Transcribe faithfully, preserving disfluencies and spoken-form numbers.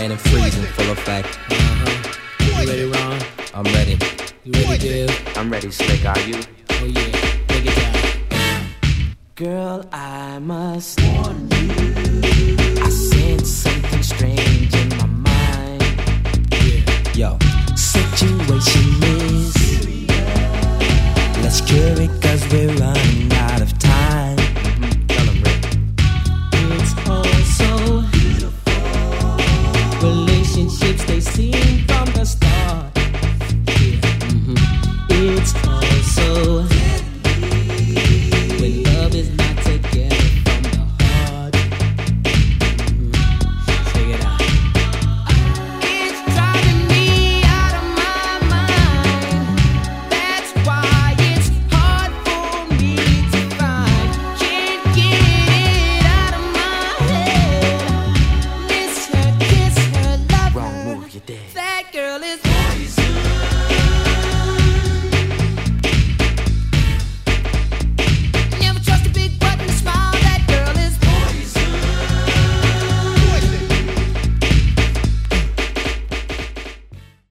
man, and freeze in full effect. Uh-huh. You ready, Ron? I'm ready. You ready, Dave? I'm ready, Slick, are you? Oh yeah, take it down. Girl, I must warn you, I sense something strange in my mind. Yeah. Yo. Situation is